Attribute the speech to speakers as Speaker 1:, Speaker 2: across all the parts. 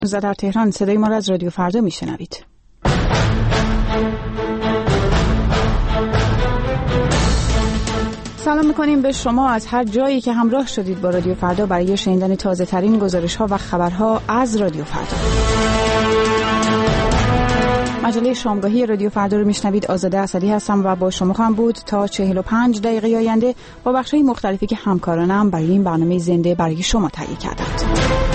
Speaker 1: در تهران صدای ما را از رادیو فردا میشنوید. سلام میکنیم به شما از هر جایی که همراه شدید با رادیو فردا برای شنیدن تازه ترین گزارش ها و خبرها از رادیو فردا. مجله شامگاهی رادیو فردا رو میشنوید. آزاده اسدی هستم و با شما خواهم بود تا 45 دقیقه آینده با بخش‌های مختلفی که همکارانم برای این برنامه زنده برای شما تهیه کردند.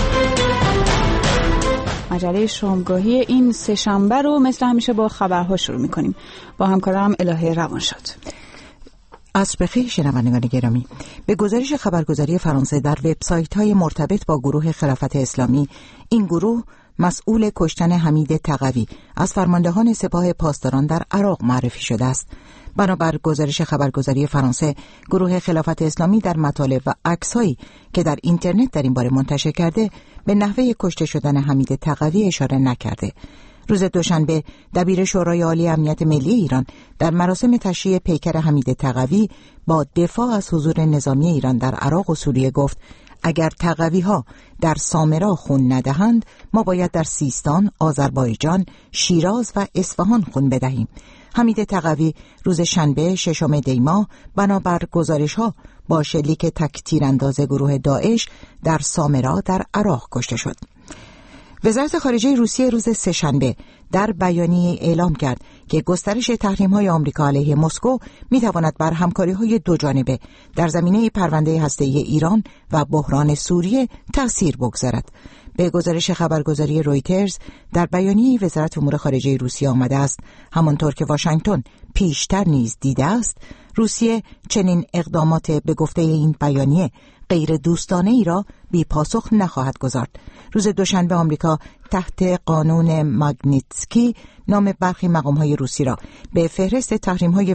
Speaker 1: مجله شامگاهی این سه‌شنبه رو مثل همیشه با خبرها شروع می‌کنیم. با همکارم الهه روانشاد.
Speaker 2: عصر بخیر شنوندگان گرامی. به گزارش خبرگزاری فرانسه در وبسایت‌های مرتبط با گروه خلافت اسلامی، این گروه مسئول کشتن حمید تقوی از فرماندهان سپاه پاسداران در عراق معرفی شده است. بنابر گزارش خبرگزاری فرانسه، گروه خلافت اسلامی در مطالب و عکس‌هایی که در اینترنت در این باره منتشر کرده به نحوه کشته شدن حمید تقوی اشاره نکرده. روز دوشنبه دبیر شورای عالی امنیت ملی ایران در مراسم تشییع پیکر حمید تقوی با دفاع از حضور نظامی ایران در عراق و سوریه گفت اگر تقوی‌ها در سامرا خون ندهند ما باید در سیستان، آذربایجان، شیراز و اصفهان خون بدهیم. حمید تقوی روز شنبه 6 دی ماه بنابر گزارش‌ها با شلیک تک تیرانداز گروه داعش در سامرا در عراق کشته شد. وزارت خارجه روسیه روز سه‌شنبه در بیانیه اعلام کرد که گسترش تحریم‌های آمریکا علیه مسکو می‌تواند بر همکاری‌های دوجانبه در زمینه پرونده هسته‌ای ایران و بحران سوریه تأثیر بگذارد. به گزارش خبرگزاری رویترز در بیانیه وزارت امور خارجه روسیه آمده است همانطور که واشنگتن پیشتر نیز دیده است روسیه چنین اقدامات به گفته این بیانیه غیر دوستانه ای را بی پاسخ نخواهد گذارد. روز دوشنبه آمریکا تحت قانون ماگنیتسکی نام برخی مقام‌های روسی را به فهرست تحریم‌های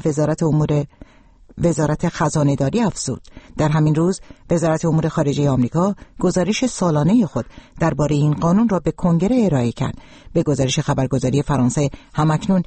Speaker 2: وزارت خزانه‌داری افزود. در همین روز وزارت امور خارجه آمریکا گزارش سالانه خود درباره این قانون را به کنگره ارائه کرد. به گزارش خبرگزاری فرانسه همکنون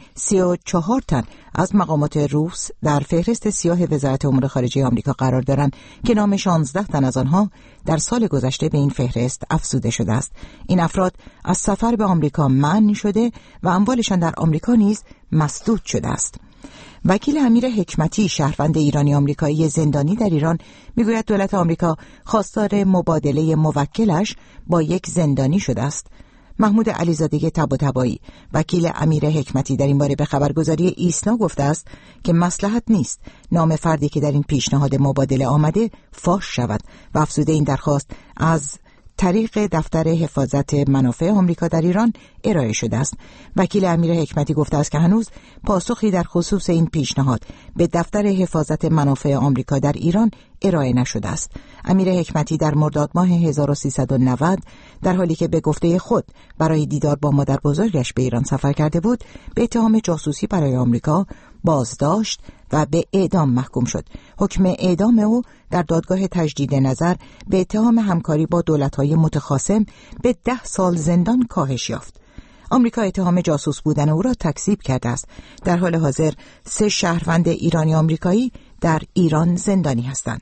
Speaker 2: 34 تن از مقامات روس در فهرست سیاه وزارت امور خارجه آمریکا قرار دارند که نام 16 تن از آنها در سال گذشته به این فهرست افزوده شده است. این افراد از سفر به آمریکا منع شده و اموالشان در آمریکا نیز مسدود شده است. وکیل امیر حکمتی شهروند ایرانی آمریکایی زندانی در ایران میگوید دولت آمریکا خواستار مبادله موکلش با یک زندانی شده است. محمود علیزاده طباطبایی وکیل امیر حکمتی در این باره به خبرگزاری ایسنا گفته است که مصلحت نیست نام فردی که در این پیشنهاد مبادله آمده فاش شود و افزوده این درخواست از طریق دفتر حفاظت منافع آمریکا در ایران ارائه شده است. وکیل امیر حکمتی گفته است که هنوز پاسخی در خصوص این پیشنهاد به دفتر حفاظت منافع آمریکا در ایران ارائه نشده است. امیر حکمتی در مرداد ماه 1390 در حالی که به گفته خود برای دیدار با مادر بزرگش به ایران سفر کرده بود، به اتهام جاسوسی برای آمریکا بازداشت و به اعدام محکوم شد. حکم اعدام او در دادگاه تجدید نظر به اتهام همکاری با دولت‌های متخاصم به 10 سال زندان کاهش یافت. آمریکا اتهام جاسوس بودن او را تکذیب کرده است. در حال حاضر 3 شهروند ایرانی آمریکایی در ایران زندانی هستند.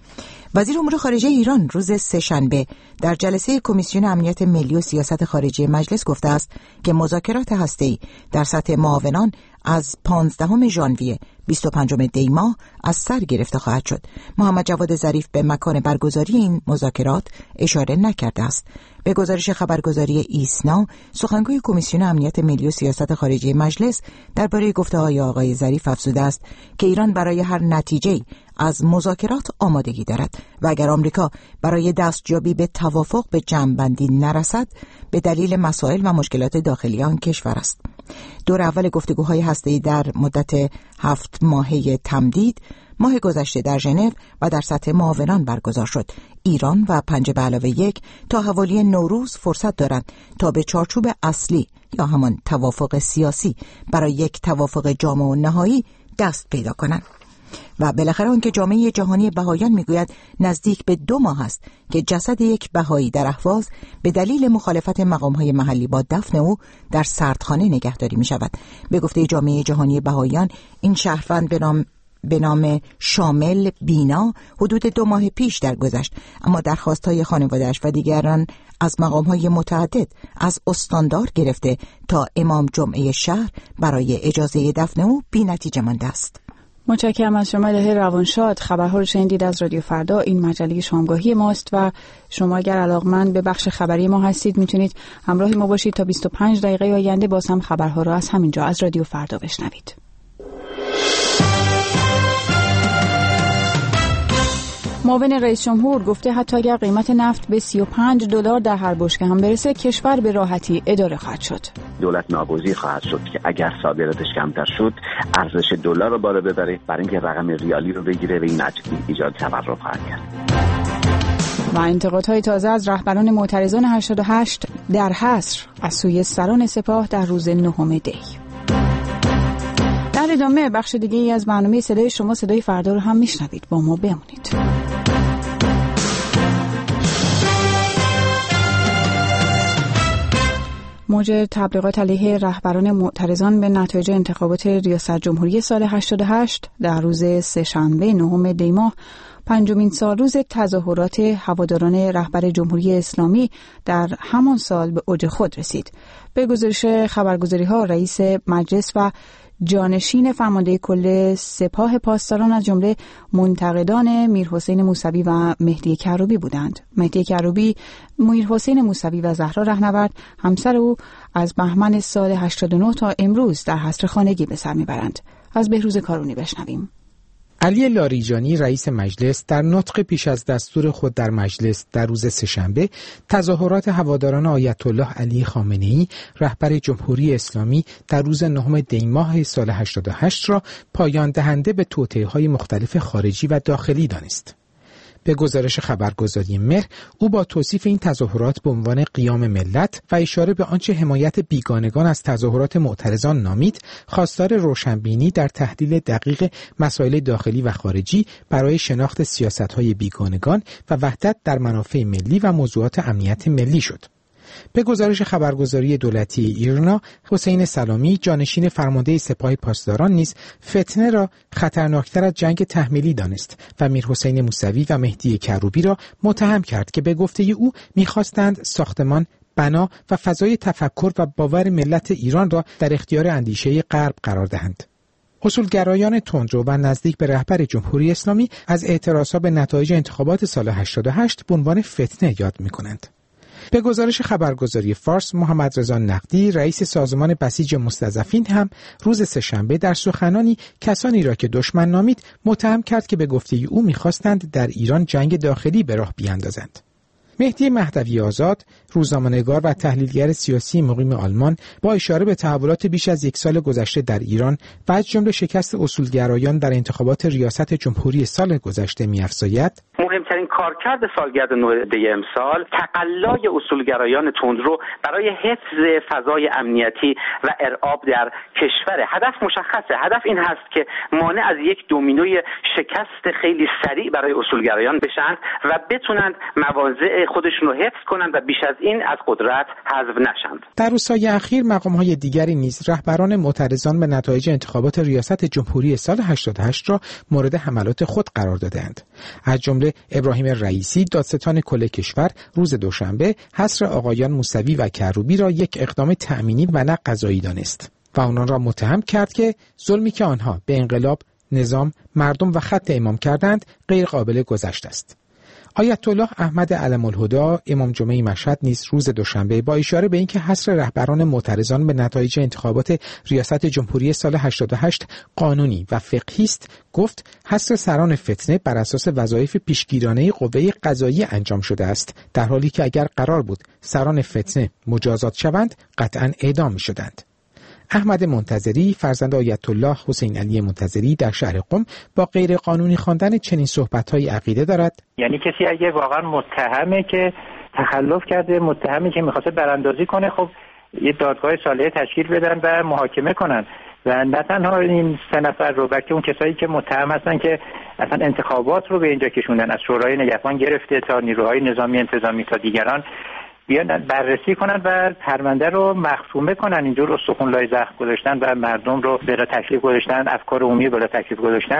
Speaker 2: وزیر امور خارجه ایران روز سه‌شنبه در جلسه کمیسیون امنیت ملی و سیاست خارجی مجلس گفته است که مذاکرات هسته‌ای در سطح معاونان از 15 ژانویه 25 دی ماه از سر گرفته خواهد شد. محمد جواد ظریف به مکان برگزاری این مذاکرات اشاره نکرده است. به گزارش خبرگزاری ایسنا، سخنگوی کمیسیون امنیت ملی و سیاست خارجی مجلس درباره گفته‌های آقای ظریف افزوده است که ایران برای هر نتیجه‌ای از مذاکرات آمادگی دارد و اگر آمریکا برای دستیابی به توافق به جمع‌بندی نرسد به دلیل مسائل و مشکلات داخلی آن کشور است. دور اول گفتگوهای هسته‌ای در مدت 7 ماهه تمدید ماه گذشته در ژنو و در سطح معاونان برگزار شد. ایران و 5+1 تا حوالی نوروز فرصت دارند تا به چارچوب اصلی یا همان توافق سیاسی برای یک توافق جامع و نهایی دست پیدا کنند. و بالاخره آنکه جامعه جهانی بهائیان میگوید نزدیک به 2 ماه است که جسد یک بهایی در اهواز به دلیل مخالفت مقام‌های محلی با دفن او در سردخانه نگهداری می شود. به گفته جامعه جهانی بهائیان این شهروند به نام شامل بینا حدود 2 ماه پیش درگذشت، اما درخواست‌های خانواده‌اش و دیگران از مقام‌های متعدد از استاندار گرفته تا امام جمعه شهر برای اجازه دفن او بی‌نتیجه مانده است.
Speaker 1: متشکرم از شما الهه روانشاد. خبرها رو شنیدید از رادیو فردا. این مجله شامگاهی ماست و شما اگر علاقمند به بخش خبری ما هستید میتونید همراه ما باشید تا 25 دقیقه آینده باز هم خبرها رو از همینجا از رادیو فردا بشنوید. معاون رئیس جمهور گفته حتی اگر قیمت نفت به $35 در هر بشکه هم برسه، کشور به راحتی اداره خواهد شد.
Speaker 3: دولت ناگزیر خواهد شد که اگر صادراتش کمتر شد ارزش دلار رو بالا ببره برای اینکه رقم ریالی رو بگیره و این ایجاد تورم خواهد کرد.
Speaker 1: و انتقادهای تازه از رهبران معترضان 88 در حصر از سوی سران سپاه در روز 9 دی. در ادامه بخش دیگه ای از برنامه صدای شما صدای فردا رو هم میشنوید. با ما بمونید. موج تبلیغات علیه رهبران معترضان به نتایج انتخابات ریاست جمهوری سال 88 در روز سه‌شنبه 9 دی ماه، 5مین سالروز تظاهرات هواداران رهبر جمهوری اسلامی در همان سال به اوج خود رسید. به گزارش خبرگزاری‌ها، رئیس مجلس و جانشین فرمانده کل سپاه پاسداران از جمله منتقدان میرحسین موسوی و مهدی کروبی بودند. مهدی کروبی، میرحسین موسوی و زهرا رهنورد همسر او از بهمن سال 89 تا امروز در حصر خانگی به سر میبرند. از بهروز کارونی بشنویم.
Speaker 4: علی لاریجانی رئیس مجلس در نطق پیش از دستور خود در مجلس در روز سه‌شنبه تظاهرات هواداران آیت الله علی خامنه‌ای رهبر جمهوری اسلامی در روز 9 دی ماه سال 88 را پایان دهنده به توطئه‌های مختلف خارجی و داخلی دانست. به گزارش خبرگزاری مهر، او با توصیف این تظاهرات به عنوان قیام ملت و اشاره به آنچه حمایت بیگانگان از تظاهرات معترضان نامید، خواستار روشنبینی در تحلیل دقیق مسائل داخلی و خارجی برای شناخت سیاست‌های بیگانگان و وحدت در منافع ملی و موضوعات امنیت ملی شد. به گزارش خبرگزاری دولتی ایرنا، حسین سلامی جانشین فرمانده سپاه پاسداران نیز فتنه را خطرناکتر از جنگ تحمیلی دانست و میرحسین موسوی و مهدی کروبی را متهم کرد که به گفته او می‌خواستند ساختمان، بنا و فضای تفکر و باور ملت ایران را در اختیار اندیشه غرب قرار دهند. اصولگرایان تندرو و نزدیک به رهبر جمهوری اسلامی از اعتراضها به نتایج انتخابات سال 88 به عنوان فتنه یاد می‌کنند. به گزارش خبرگزاری فارس، محمد رضا نقدی رئیس سازمان بسیج مستضعفین هم روز سه‌شنبه در سخنانی کسانی را که دشمن نامید متهم کرد که به گفته او می‌خواستند در ایران جنگ داخلی به راه بیاندازند. مهدی مهدوی آزاد، روزنامه‌نگار و تحلیلگر سیاسی مقیم آلمان، با اشاره به تحولات بیش از 1 سال گذشته در ایران و از جمله شکست اصولگرایان در انتخابات ریاست جمهوری سال گذشته می‌افزاید:
Speaker 3: مهمترین کارکرد سالگرد 9 دی امسال تقلای اصولگرایان تندرو برای حفظ فضای امنیتی و ارعاب در کشور. هدف مشخصه. هدف این هست که مانع از یک دومینوی شکست خیلی سریع برای اصولگرایان بشن و بتونند مواضع خودشون رو حفظ کنند و بیش از این از قدرت حذف نشند.
Speaker 4: در روزهای اخیر مقام‌های دیگری نیز رهبران معترضان به نتایج انتخابات ریاست جمهوری سال 88 را مورد حملات خود قرار دادند. از جمله ابراهیم رئیسی، دادستان کل کشور، روز دوشنبه حصر آقایان موسوی و کروبی را یک اقدام تأمینی و نه قضایی دانست و آنان را متهم کرد که ظلمی که آنها به انقلاب، نظام، مردم و خط امام کردند غیر قابل گذشت است. آیت الله احمد علم‌الهدی امام جمعه مشهد نیز روز دوشنبه با اشاره به اینکه حصر رهبران معترضان به نتایج انتخابات ریاست جمهوری سال 88 قانونی و فقهی است، گفت حصر سران فتنه بر اساس وظایف پیشگیرانه قوه قضاییه انجام شده است، در حالی که اگر قرار بود سران فتنه مجازات شوند قطعاً اعدام می‌شدند. احمد منتظری فرزند آیت الله حسین علی منتظری در شهر قم با غیر قانونی خواندن چنین صحبت‌های عقیده دارد.
Speaker 5: یعنی کسی اگه واقعا متهمه که تخلف کرده، متهمی که می‌خواد براندازی کنه، خب یه دادگاه صالحه تشکیل بدن و محاکمه کنن و نه تنها این 3 نفر رو بلکه اون کسایی که متهم هستن که اصلا انتخابات رو به اینجا کشوندن، از شورای نگهبان گرفته تا نیروهای نظامی انتظامی تا دیگران، بیان بررسی کنن و پرونده رو مخصومه کنن. اینجور استخون لای زخم گذاشتن و مردم رو بلا تکلیف گذاشتن، افکار عمومی بلا تکلیف گذاشتن،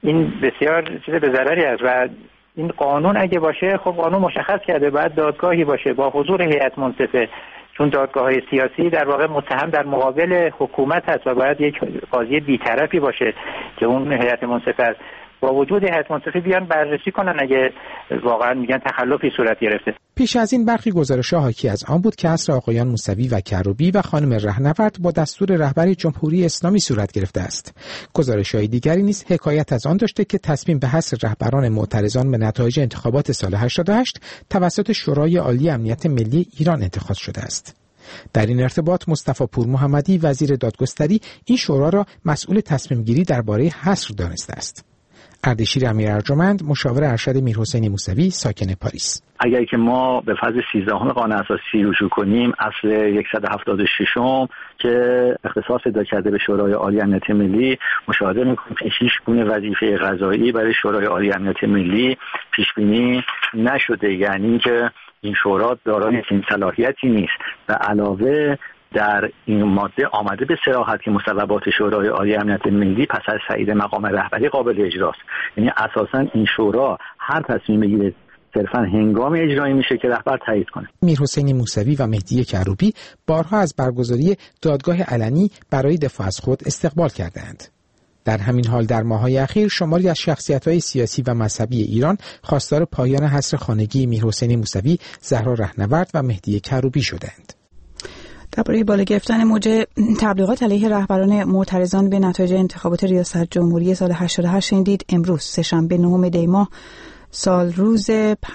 Speaker 5: این بسیار چیز به ضرری است و این قانون اگه باشه، خب قانون مشخص کرده باید دادگاهی باشه با حضور هیئت منصفه، چون دادگاه‌های سیاسی در واقع متهم در مقابل حکومت هست و باید یک قاضی بی‌طرفی باشه که اون هیئت منصفه است. با وجود هیئت منصفه بیان بررسی کنن اگه واقعا میگن تخلفی صورت گرفته.
Speaker 4: پیش از این برخی گزارش‌ها حاکی از آن بود که عصر آقایان موسوی و کروبی و خانم رهنورد با دستور رهبر جمهوری اسلامی صورت گرفته است. گزارش‌های دیگری نیز حکایت از آن داشته که تصمیم به حذف رهبران معترضان به نتایج انتخابات سال 88 توسط شورای عالی امنیت ملی ایران اتخاذ شده است. در این ارتباط مصطفی پور محمدی وزیر دادگستری این شورا را مسئول تصمیم گیری درباره حذف دانسته است. اردشیر امیر ارجمند مشاور ارشد میرحسین موسوی ساکن پاریس:
Speaker 6: اگر که ما به فاز 13 قانون اساسی رجوع کنیم، اصل 176 که اختصاص پیدا کرده به شورای عالی امنیت ملی، مشاهده می‌کنیم که هیچ گونه وظیفه قضایی برای شورای عالی امنیت ملی پیش بینی نشده، یعنی که این شورا دارای این صلاحیتی نیست. و علاوه در این ماده آمده به صراحت که مصوبات شورای عالی امنیت ملی پس از تایید مقام رهبری قابل اجراست. یعنی اساساً این شورا هر تصمیمی بگیره صرفاً هنگام اجرایی میشه که رهبر تایید کنه.
Speaker 4: میرحسین موسوی و مهدی کروبی بارها از برگزاری دادگاه علنی برای دفاع از خود استقبال کردند. در همین حال در ماه‌های اخیر شماری از شخصیت‌های سیاسی و مذهبی ایران خواستار پایان حصر خانگی میرحسین موسوی، زهرا رهنورد و مهدی کروبی شدند.
Speaker 1: درباره بالا گرفتن موج تبلیغات علیه رهبران معترضان به نتایج انتخابات ریاست جمهوری سال 88 شنیدید. امروز سه‌شنبه 9 دی ماه سال روز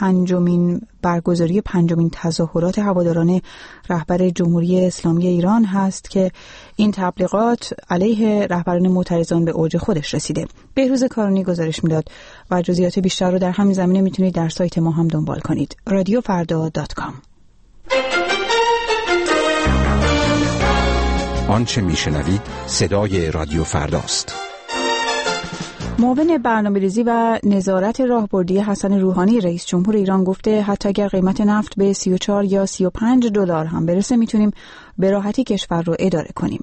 Speaker 1: برگزاری پنجمین تظاهرات هواداران رهبر جمهوری اسلامی ایران هست که این تبلیغات علیه رهبران معترضان به اوج خودش رسیده. بهروز کارونی گزارش میداد و جزئیات بیشتر رو در همین زمینه میتونید در سایت ما هم دنبال کنید. radiofarda.com.
Speaker 7: آنچه میشنوید صدای رادیو فرداست.
Speaker 1: معاون برنامه‌ریزی و نظارت راهبردی حسن روحانی رئیس جمهور ایران گفته حتی اگر قیمت نفت به 34 یا 35 دلار هم برسه میتونیم به راحتی کشور رو اداره کنیم.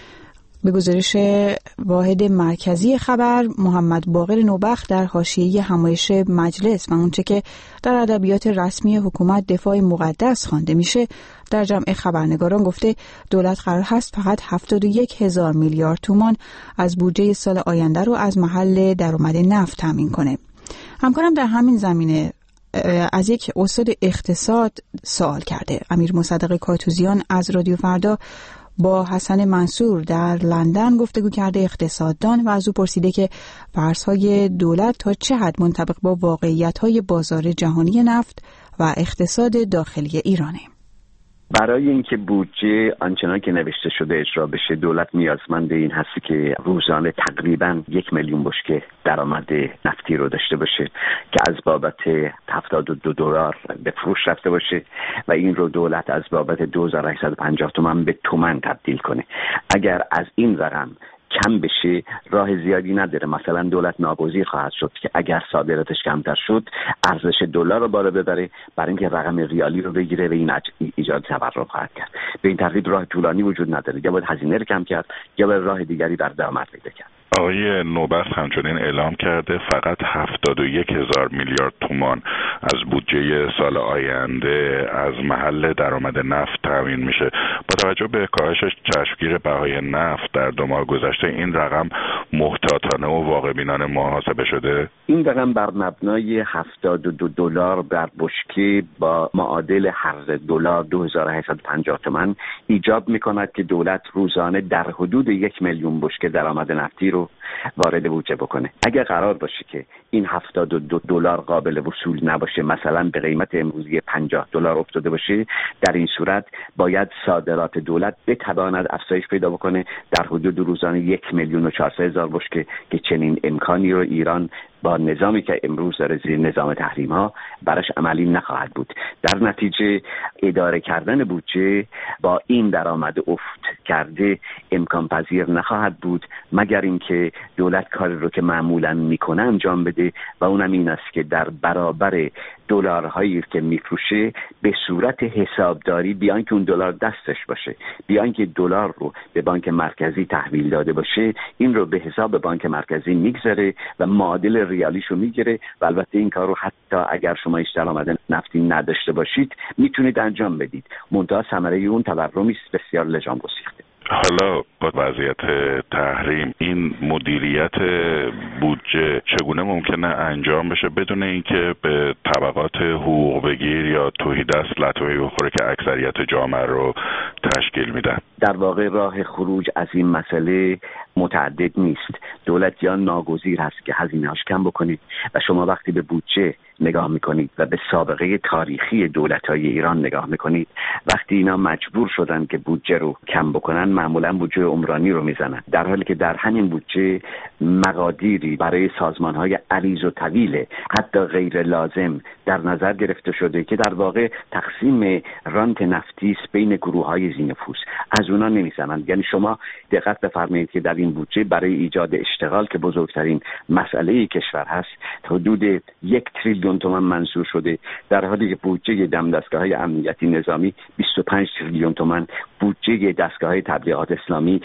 Speaker 1: به گزارش واحد مرکزی خبر محمد باقر نوبخت در حاشیه همایش مجلس و اونچه که در ادبیات رسمی حکومت دفاع مقدس خوانده میشه، در جمع خبرنگاران گفته دولت قرار هست فقط 71,000 میلیارد تومان از بودجه سال آینده رو از محل درآمد نفت تامین کنه. همکارم در همین زمینه از یک استاد اقتصاد سوال کرده. امیر مصدق کاتوزیان از رادیو فردا با حسن منصور در لندن گفتگو کرده اقتصاددان و از او پرسیده که فرض‌های دولت تا چه حد منطبق با واقعیت‌های بازار جهانی نفت و اقتصاد داخلی ایرانه.
Speaker 8: برای اینکه بودجه آنچنان که نوشته شده اجرا بشه، دولت نیازمند این هست که روزانه تقریباً 1 میلیون بشکه درآمد نفتی رو داشته باشه که از بابت 72 دلار به فروش رفته باشه و این رو دولت از بابت 2850 تومان به تومان تبدیل کنه. اگر از این رقم کم بشه راه زیادی نداره. مثلا دولت ناگزیر خواهد شد که اگر صادراتش کمتر شد ارزش دلار رو بالا ببره برای اینکه رقم ریالی رو بگیره و این ایجاد تورم خواهد کرد. به این ترتیب راه طولانی وجود نداره، یا باید هزینه رو کم کرد یا باید راه دیگری بر درآمد پیدا کرد.
Speaker 9: آقای نوبخت همچنین اعلام کرده فقط 71,000 میلیارد تومان از بودجه سال آینده از محل درآمد نفت تامین میشه. با توجه به کاهش چشمگیر بهای نفت در 2 ماه گذشته این رقم محتاطانه و واقع بینانه محاسبه شده؟
Speaker 8: این رقم بر مبنای 72 دلار بر بشکه با معادل هر دلار 2850 تومان ایجاب میکند که دولت روزانه در حدود 1 میلیون بشکه درآمد نفتی رو وارد بودجه بکنه. اگر قرار باشه که این 72 دلار قابل وصول نباشه، مثلا به قیمت امروزی 50 دلار افتاده باشه، در این صورت باید صادرات دولت بتواند افزایش پیدا بکنه در حدود روزانه 1,400,000 بشکه که چنین امکانی رو ایران با نظامی که امروز داره زیر نظام تحریم ها براش عملی نخواهد بود. در نتیجه اداره کردن بودجه با این درآمد افت کرده امکان پذیر نخواهد بود مگر اینکه دولت کاری رو که معمولاً میکنه انجام بده و اونم این است که در برابر دلارهایی که میفروشه به صورت حسابداری بیان که اون دلار دستش باشه، بیان که دلار رو به بانک مرکزی تحویل داده باشه، این رو به حساب بانک مرکزی میگذاره و معادل ریالیش رو میگیره و البته این کار رو حتی اگر شما هیچ درآمد نفتی نداشته باشید میتونید انجام بدید. منتها ثمره اون تورمی است بسیار لجام گسیخته.
Speaker 9: حالا با وضعیت تحریم این مدیریت بودجه چگونه ممکنه انجام بشه بدون اینکه به طبقات حقوق بگیر یا تهیدست لطمه‌ای بخوره که اکثریت جامعه رو تشکیل میدن؟ در واقع راه خروج از این مسئله متعدد نیست. دولت یا ناگزیر هست که هزینه‌اش کم بکنید و شما وقتی به بودجه نگاه میکنید و به سابقه تاریخی دولت‌های ایران نگاه میکنید، وقتی اینا مجبور شدن که بودجه رو کم بکنن معمولا بودجه عمرانی رو میزنن، در حالی که در همین بودجه مقادیری برای سازمان‌های عریض و طویل حتی غیر لازم در نظر گرفته شده که در واقع تقسیم رانت نفتی است بین گروه‌های ذی‌نفوذ، از اونا نمیزنن. یعنی شما دقت بفرمایید که در این بودجه برای ایجاد اشتغال که بزرگترین مسئله کشور هست حدود 1 تریلیون تومان منظور شده، در حالی که بودجه دمدستگاه‌های امنیتی نظامی 25 تریلیون تومان، بودجه دستگاه‌های تبلیغات اسلامی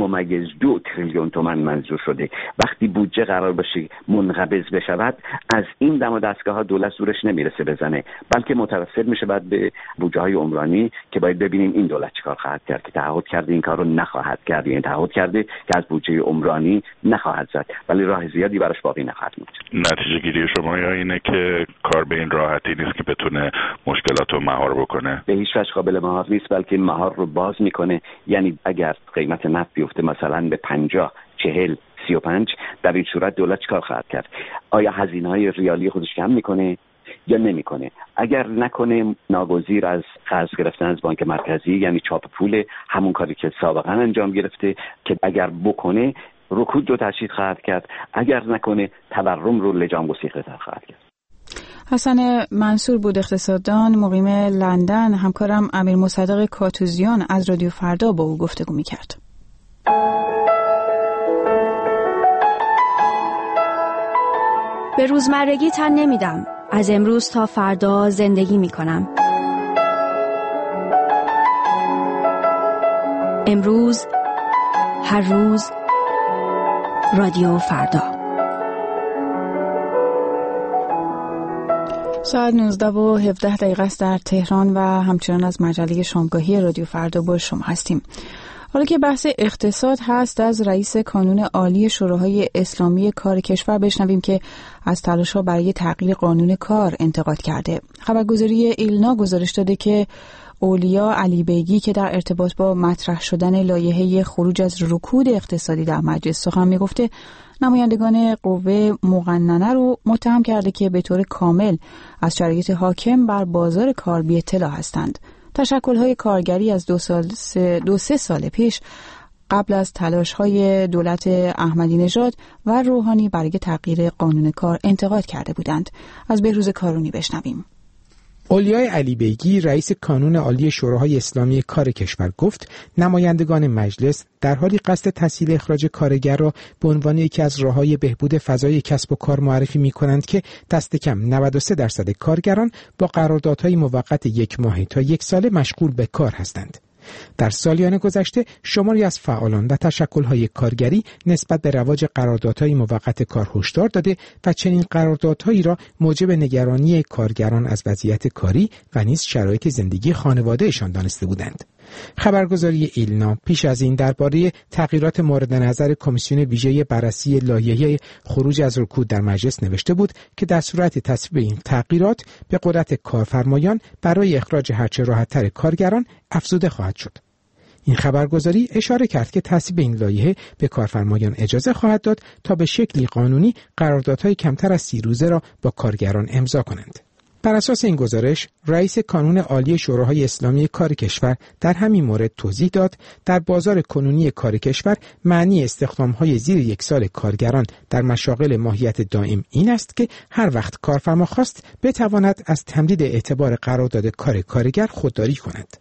Speaker 9: 2.2 تریلیون تومان منظور شده. وقتی بودجه قرار باشه منقبض بشود، از این دم و دستگاه‌ها دولت زورش نمیرسه بزنه، بلکه متوسل میشه بعد به بودجه‌های عمرانی که باید ببینیم این دولت چیکار خواهد کرد، که تعهد کرده این کار رو نخواهد کرد، یعنی تعهد کرده که از بودجه عمرانی نخواهد زد، ولی راه زیادی براش باقی نخواهد موند. نتیجه گیری شما یا اینه که کار به این راحتی نیست که بتونه مشکلات رو مهار بکنه؟ به هیچ وجه قابل مهار نیست، بلکه مهار رو باز میکنه. یعنی اگر قیمت نفت بیفته مثلا به 50 40 35، در این صورت دولت چیکار خواهد کرد؟ آیا هزینه‌های ریالی خودش کم میکنه یا نمیکنه؟ اگر نکنه ناگزیر از قرض گرفتن از بانک مرکزی، یعنی چاپ پول، همون کاری که سابقا انجام گرفته که اگر بکنه رکود رو تشدید خواهد کرد، اگر نکنه تورم رو لجام گسیخته خواهد کرد.
Speaker 1: حسن منصور بود، اقتصاددان مقیم لندن. همکارم امیر مصدق کاتوزیان از رادیو فردا با او گفتگو می‌کرد.
Speaker 10: به روزمرگی تن نمیدم. از امروز تا فردا زندگی میکنم. امروز، هر روز، رادیو فردا.
Speaker 1: ساعت 19:17 است در تهران و همچنان از مجله شامگاهی رادیو فردا با شما هستیم. حالا که بحث اقتصاد هست، از رئیس کانون عالی شوراهای اسلامی کار کشور بشنویم که از تلاش‌ها برای تغییر قانون کار انتقاد کرده. خبرگزاری ایلنا گزارش داده که اولیا علی بیگی که در ارتباط با مطرح شدن لایحه خروج از رکود اقتصادی در مجلس سخن میگفته، نمایندگان قوه مقننه رو متهم کرده که به طور کامل از شرایط حاکم بر بازار کار بی اطلاع هستند. تشکل‌های کارگری از 2-3 سال پیش قبل از تلاش‌های دولت احمدی نژاد و روحانی برای تغییر قانون کار انتقاد کرده بودند. از بهروز کارونی بشنویم.
Speaker 4: اولیای علی بیگی رئیس کانون عالی شوراهای اسلامی کار کشور گفت نمایندگان مجلس در حالی قصد تسهیل اخراج کارگر را به عنوان یکی از راه‌های بهبود فضای کسب و کار معرفی می‌کنند که دست کم 93% کارگران با قراردادهای موقت 1 ماه تا 1 ساله مشغول به کار هستند. در سالیان گذشته شماری از فعالان و تشکل‌های کارگری نسبت به رواج قراردادهای موقت کار هشدار داده و چنین قراردادهایی را موجب نگرانی کارگران از وضعیت کاری و نیز شرایط زندگی خانواده‌شان دانسته بودند. خبرگزاری ایلنا پیش از این درباره تغییرات مورد نظر کمیسیون ویژه بررسی لایحه خروج از رکود در مجلس نوشته بود که در صورت تصویب این تغییرات به قدرت کارفرمایان برای اخراج هرچه راحت‌تر کارگران افزوده خواهد شد. این خبرگزاری اشاره کرد که تصویب این لایحه به کارفرمایان اجازه خواهد داد تا به شکلی قانونی قراردادهای کمتر از 30 روزه را با کارگران امضا کنند. بر اساس این گزارش، رئیس کانون عالی شوراهای اسلامی کار کشور در همین مورد توضیح داد در بازار کنونی کار کشور معنی استخدام‌های زیر 1 سال کارگران در مشاغل ماهیت دائم این است که هر وقت کارفرما خواست بتواند از تمدید اعتبار قرارداد کار کارگر خودداری کند.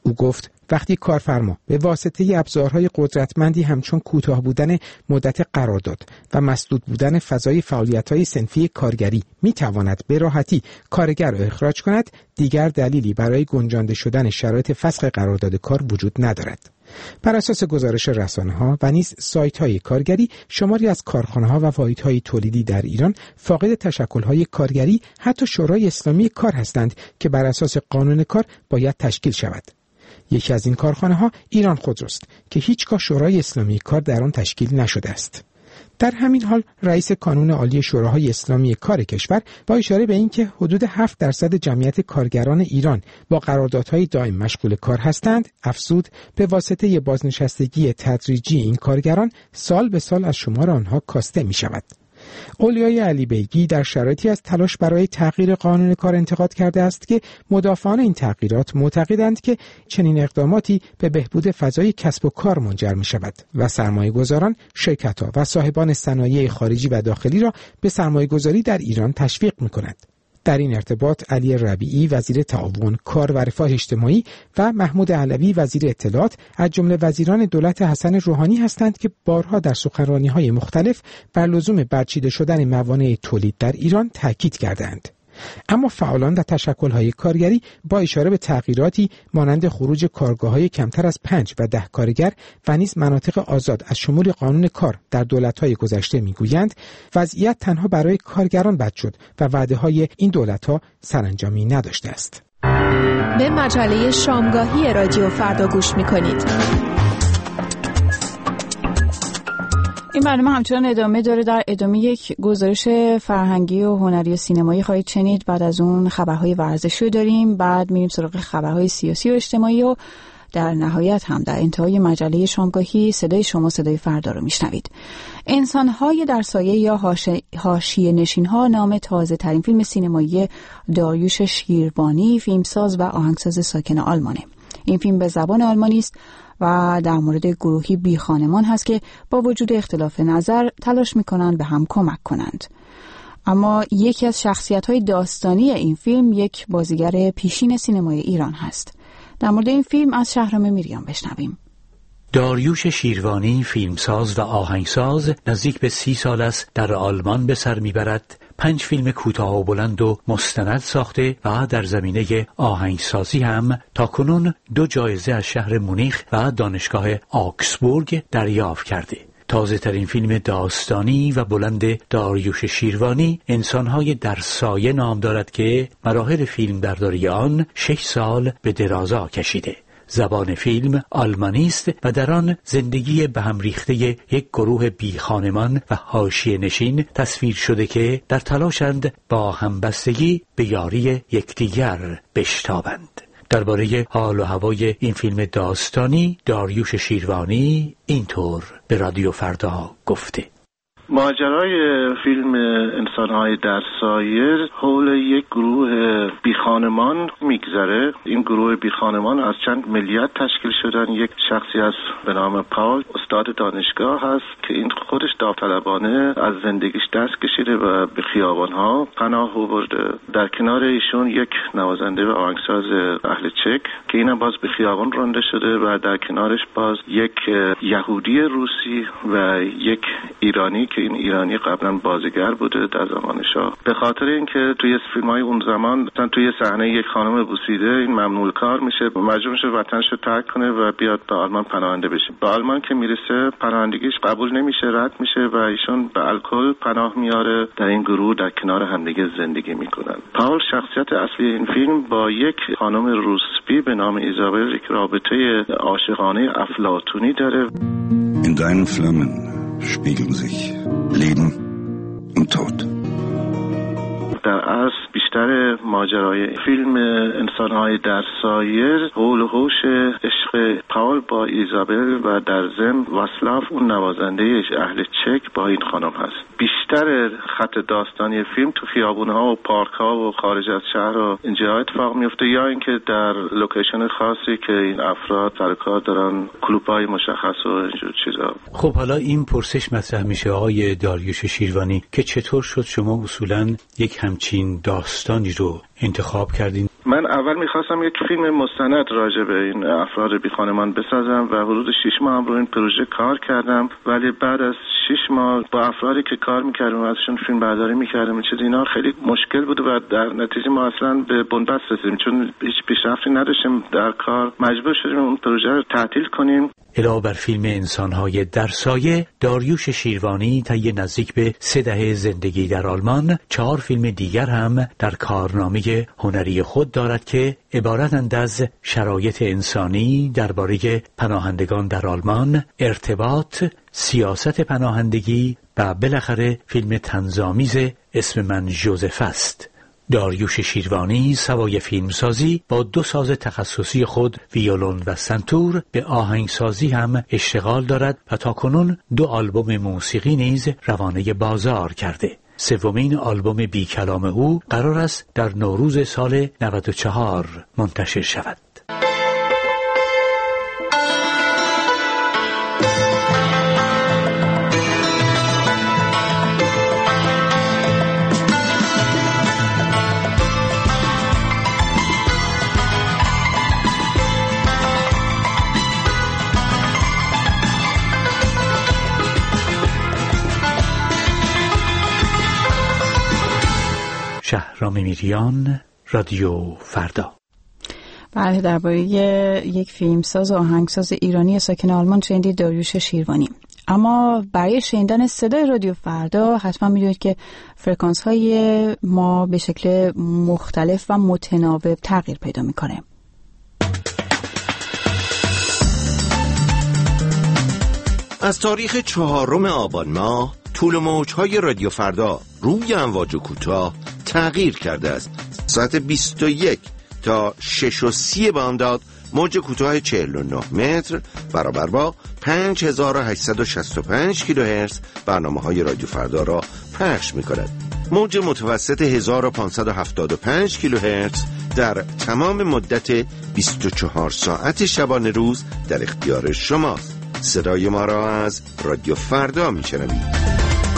Speaker 4: او گفت وقتی کارفرما به واسطه ابزارهای قدرتمندی همچون کوتاه بودن مدت قرارداد و مسدود بودن فضای فعالیت‌های صنفی کارگری می‌تواند به راحتی کارگر را اخراج کند، دیگر دلیلی برای گنجانده شدن شرایط فسخ قرارداد کار وجود ندارد. بر اساس گزارش رسانه‌ها و نیز سایت‌های کارگری، شماری از کارخانه‌ها و واحدهای تولیدی در ایران فاقد تشکل‌های کارگری، حتی شورای اسلامی کار هستند که بر اساس قانون کار باید تشکیل شود. یکی از این کارخانه‌ها ایران خودروست که هیچگاه شورای اسلامی کار در آن تشکیل نشده است. در همین حال رئیس کانون عالی شوراهای اسلامی کار کشور با اشاره به اینکه حدود 7% جمعیت کارگران ایران با قراردادهای دائم مشغول کار هستند، افزود به واسطه بازنشستگی تدریجی این کارگران سال به سال از شمار آنها کاسته می شود. اولیای علی بیگی در شرایطی از تلاش برای تغییر قانون کار انتقاد کرده است که مدافعان این تغییرات معتقدند که چنین اقداماتی به بهبود فضای کسب و کار منجر می شود و سرمایه‌گذاران، شرکت‌ها و صاحبان صنایع خارجی و داخلی را به سرمایه‌گذاری در ایران تشویق می کند. در این ارتباط علی ربیعی وزیر تعاون، کار و رفاه اجتماعی و محمود علوی وزیر اطلاعات از جمله وزیران دولت حسن روحانی هستند که بارها در سخنرانی‌های مختلف بر لزوم برچیده شدن موانع تولید در ایران تاکید کردند. اما فعالان در تشکل‌های کارگری با اشاره به تغییراتی مانند خروج کارگاه‌های کمتر از 5 و 10 کارگر و نیز مناطق آزاد از شمول قانون کار در دولت‌های گذشته می‌گویند وضعیت تنها برای کارگران بد شد و وعده‌های این دولت‌ها سرانجامی نداشته است.
Speaker 11: به مجله شامگاهی رادیو فردا گوش می‌کنید.
Speaker 1: این برنامه همچنان ادامه داره. در ادامه یک گزارش فرهنگی و هنری و سینمایی خواهید شنید. بعد از اون خبرهای ورزشی داریم. بعد میریم سراغ خبرهای سیاسی و اجتماعی و در نهایت هم در انتهای مجله شامگاهی صدای شما صدای فردا رو میشنوید. انسان‌های در سایه یا حاشیه نشین‌ها نام تازه ترین فیلم سینمایی داریوش شیروانی، فیلمساز و آهنگساز ساکن آلمانه. این فیلم به زبان آلمانی است و در مورد گروهی بی خانمان هست که با وجود اختلاف نظر تلاش میکنند به هم کمک کنند. اما یکی از شخصیت‌های داستانی این فیلم یک بازیگر پیشین سینمای ایران هست. در مورد این فیلم از شهرام میریان بشنویم.
Speaker 12: داریوش شیروانی، فیلمساز و آهنگساز، نزدیک به 30 سال است در آلمان به سر میبرد. 5 فیلم کوتاه و بلند و مستند ساخته و در زمینه آهنگسازی هم تاکنون 2 جایزه از شهر مونیخ و دانشگاه آکسبورگ دریافت کرده. تازه ترین فیلم داستانی و بلند داریوش شیروانی، انسان‌های در سایه نام دارد که مراحل فیلم برداری آن 6 سال به درازا کشیده. زبان فیلم آلمانی است و در آن زندگی به هم ریخته یک گروه بی خانمان و حاشیه نشین تصویر شده که در تلاشند با همبستگی به یاری یکدیگر بشتابند. درباره حال و هوای این فیلم داستانی داریوش شیروانی اینطور به رادیو فردا گفته:
Speaker 13: ماجرای فیلم انسان‌های در سایه حول یک گروه بیخانمان میگذره. این گروه بیخانمان از چند ملیت تشکیل شدن. یک شخصی است به نام پاول، استاد دانشگاه هست که این خودش داوطلبانه از زندگیش دست کشیده و به خیابان‌ها پناه برده. در کنار ایشون یک نوازنده و آهنگساز اهل چک که اینم باز به خیابان رانده شده و در کنارش باز یک یهودی روسی و یک ایرانی که این ایرانی قبلا بازیگر بوده در زمان شاه. به خاطر اینکه توی فیلم‌های اون زمان مثلا توی صحنه یک خانم بوسیده این ممنوع کار میشه، مجبور میشه وطنشو ترک کنه و بیاد به آلمان پناهنده بشه. به آلمان که میرسه پناهندگیش قبول نمیشه، رد میشه و ایشون به الکل پناه میاره. در این گروه در کنار همدیگه زندگی میکنن. پاول شخصیت اصلی این فیلم با یک خانم روسبی به نام ایزابل یک رابطه عاشقانه افلاطونی داره.
Speaker 14: In deinen Flammen spiegeln sich Leben und Tod.
Speaker 13: در اصل بیشتر ماجرای فیلم انسان‌های در سایه حول و حوش عشق پاول با ایزابل و در ضمن واسلاف اون نوازنده اهل چک با این خانم هست. بیشتر خط داستانی فیلم تو خیابون‌ها و پارک‌ها و خارج از شهر و اینجا اتفاق میفته یا اینکه در لوکیشن خاصی که این افراد سر کار دارن، کلوب‌های مشخص و اینجور چیزا.
Speaker 12: خب حالا این پرسش مطرح میشه آقای داریوش شیروانی که چطور شد شما اصولاً یک همچین داستانی رو انتخاب کردین؟
Speaker 13: من من اول میخواستم یک فیلم مستند راجع به این افراد بی خانمان بسازم و حدود 6 ماه هم روی این پروژه کار کردم، ولی بعد از 6 ماه با افرادی که کار میکردم ازشون فیلم برداری میکردم چیز اینا خیلی مشکل بود و در نتیجه ما اصلا به بنبست رسیدیم، چون هیچ پیشرفتی نداشتیم در کار، مجبور شدیم اون پروژه رو تعطیل کنیم.
Speaker 12: علاوه بر فیلم انسان‌های در سایه، داریوش شیروانی طی نزدیک به 3 دهه زندگی در آلمان 4 فیلم دیگر هم در کارنامه هنری خود دارد که عبارتند از شرایط انسانی درباره پناهندگان در آلمان، ارتباط، سیاست پناهندگی و بالاخره فیلم طنزآمیز اسم من ژوزف است. داریوش شیروانی سوای فیلمسازی با 2 ساز تخصصی خود ویولون و سنتور به آهنگسازی هم اشتغال دارد و تاکنون 2 آلبوم موسیقی نیز روانه بازار کرده. 3مین آلبوم بی کلام او قرار است در نوروز سال 94 منتشر شود. شهرام میریان، رادیو فردا.
Speaker 1: بله، درباره یک فیلمساز و آهنگساز ایرانی ساکن آلمان شنیدید، داریوش شیروانی. اما برای شنیدن صدای رادیو فردا حتما میدونید که فرکانس های ما به شکل مختلف و متناوب تغییر پیدا میکنه.
Speaker 15: از تاریخ 4 آبان ماه طول و موج‌های رادیو فردا روی امواج کوتاه تغییر کرده است. ساعت 21 تا 6:30 بامداد موج کوتاه 49 متر برابر با 5865 کیلوهرتز برنامه‌های رادیو فردا را پخش می‌کند. موج متوسط 1575 کیلوهرتز در تمام مدت 24 ساعت شبانه روز در اختیار شماست. صدای ما را از رادیو فردا می‌شنوید.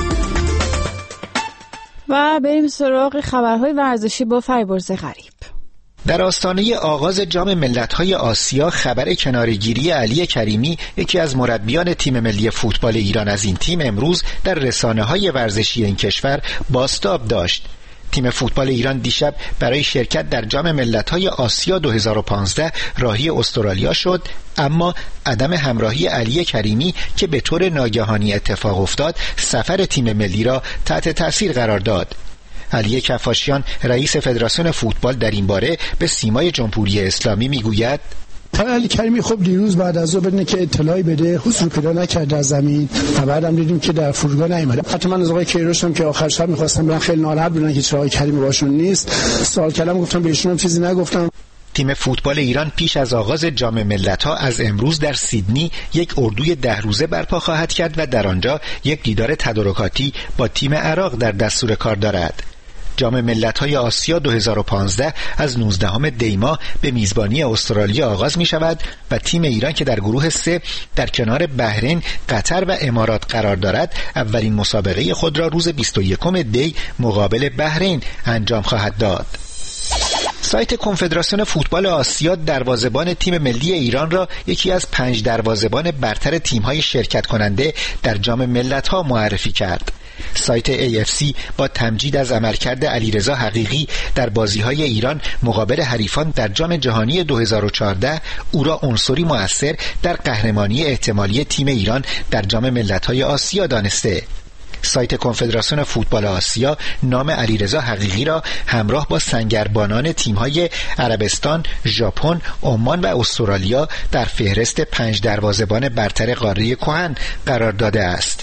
Speaker 1: و بریم سراغ خبرهای ورزشی با فریبرز غریب.
Speaker 16: در آستانه آغاز جام ملت‌های آسیا خبر کناره‌گیری علی کریمی، یکی از مربیان تیم ملی فوتبال ایران، از این تیم امروز در رسانه‌های ورزشی این کشور بازتاب داشت. تیم فوتبال ایران دیشب برای شرکت در جام ملت‌های آسیا 2015 راهی استرالیا شد، اما عدم همراهی علی کریمی که به طور ناگهانی اتفاق افتاد سفر تیم ملی را تحت تاثیر قرار داد. علی کفاشیان رئیس فدراسیون فوتبال در این باره به سیمای جمهوری اسلامی میگوید:
Speaker 17: علی کریمی خب دیروز بعد از ظهر بدونه که اطلاعی بده، حضور پیدا نکرد در زمین و بعدم دیدیم که در فرودگاه نیومده. حتی من از آقای کیروش هم که آخر شب می‌خواستم برن، خیلی ناراحت بودن که چرا آقای کریمی باشون نیست. سوال کردم، گفتم بهشون هم چیزی نگفتم.
Speaker 16: تیم فوتبال ایران پیش از آغاز جام ملت‌ها از امروز در سیدنی یک اردوی 10 روزه برپا خواهد کرد و در آنجا یک دیدار تدارکاتی با تیم عراق در دستور کار دارد. جام ملت‌های آسیا 2015 از 19 دی ماه به میزبانی استرالیا آغاز می شود و تیم ایران که در گروه 3 در کنار بحرین، قطر و امارات قرار دارد، اولین مسابقه خود را روز 21 دی مقابل بحرین انجام خواهد داد. سایت کنفدراسیون فوتبال آسیا دروازه‌بان تیم ملی ایران را یکی از 5 دروازه‌بان برتر تیم‌های شرکت کننده در جام ملت‌ها معرفی کرد. سایت AFC با تمجید از عملکرد علیرضا حقیقی در بازی‌های ایران مقابل حریفان در جام جهانی 2014 او را عنصری مؤثر در قهرمانی احتمالی تیم ایران در جام ملت‌های آسیا دانسته. سایت کنفدراسیون فوتبال آسیا نام علیرضا حقیقی را همراه با سنگربانان تیم‌های عربستان، ژاپن، عمان و استرالیا در فهرست 5 دروازه‌بان برتر قاره کهن قرار داده است.